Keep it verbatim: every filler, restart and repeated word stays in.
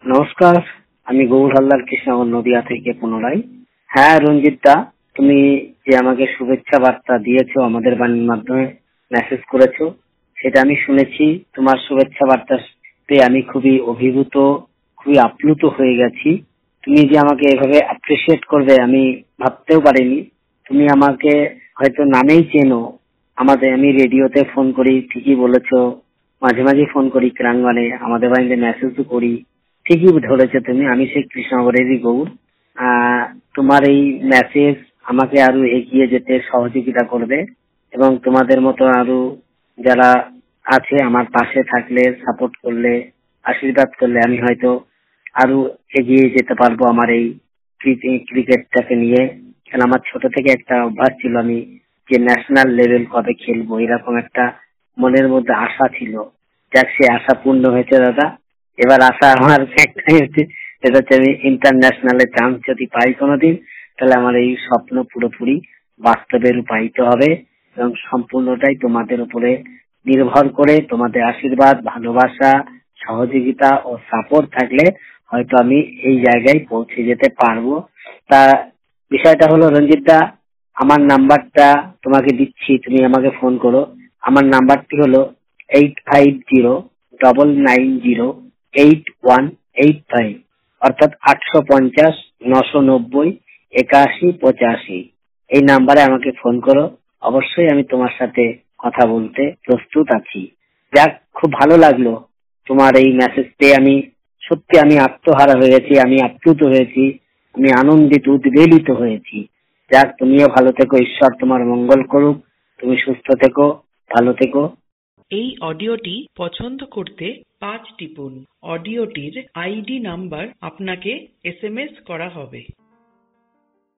নমস্কার, আমি গৌর হালদার কৃষ্ণনগর নদিয়া থেকে পুনরায়। হ্যাঁ রঞ্জিত দা, তুমি যে আমাকে শুভেচ্ছা বার্তা দিয়েছো, আমাদের বাণীর মাধ্যমে মেসেজ করেছো, সেটা আমি শুনেছি। তোমার শুভেচ্ছা বার্তা পেয়ে আমি খুবই অভিভূত, খুবই আপ্লুত হয়ে গেছি। তুমি যে আমাকে এভাবে অ্যাপ্রিসিয়েট করবে আমি ভাবতেও পারিনি। তুমি আমাকে হয়তো নামেই চেনো। আমাদের আমি রেডিওতে ফোন করি, ঠিকই বলেছো, মাঝে মাঝে ফোন করি ক্রাঙ্গনে, আমাদের বাড়িতে মেসেজও করি। ঠিকই ধরেছো তুমি, আমি সেই কৃষ্ণনগরেরই গৌর। আহ, তোমার এই মেসেজ আমাকে আরো এগিয়ে যেতে সহযোগিতা করবে এবং তোমাদের মতো আরো যারা আছে আমার পাশে থাকলে, সাপোর্ট করলে, আশীর্বাদ করলে আমি হয়তো আরো এগিয়ে যেতে পারবো আমার এই ক্রিকেটটাকে নিয়ে। কারণ আমার ছোট থেকে একটা অভ্যাস ছিল, আমি যে ন্যাশনাল লেভেল কবে খেলবো এরকম একটা মনের মধ্যে আশা ছিল। যাক, সে আশা পূর্ণ হয়েছে দাদা। এবার আশা আমার একটাই হচ্ছে, সেটা হচ্ছে আমি ইন্টারন্যাশনালে চান্স যদি পাই কোনোদিন, তাহলে আমার এই স্বপ্ন পুরোপুরি বাস্তবে রূপায়িত হবে এবং সম্পূর্ণটাই তোমাদের উপরে নির্ভর করে। তোমাদের আশীর্বাদ, ভালোবাসা, সহযোগিতা ও সাপোর্ট থাকলে হয়তো আমি এই জায়গায় পৌঁছে যেতে পারবো। তা বিষয়টা হলো রঞ্জিত দা, আমার নাম্বারটা তোমাকে দিচ্ছি, তুমি আমাকে ফোন করো। আমার নাম্বারটি হলো eight five zero double nine zero eight one eight five, অর্থাৎ আটশো পঞ্চাশ নশো নব্বই একাশি পঁচাশি। এই নাম্বারে আমাকে ফোন করো, অবশ্যই আমি তোমার সাথে কথা বলতে প্রস্তুত আছি। যাক, খুব ভালো লাগলো তোমার এই মেসেজ পেয়ে। আমি সত্যি আমি আত্মহারা হয়ে গেছি, আমি আপ্লুত হয়েছি, আমি আনন্দিত উদ্বেলিত হয়েছি। যাক, তুমিও ভালো থেকো, ঈশ্বর তোমার মঙ্গল করুক। তুমি সুস্থ থেকো, ভালো থেকো। এই অডিওটি পছন্দ করতে পাঁচ টিপুন। অডিওটির আইডি নাম্বার আপনাকে এস এম এস করা হবে।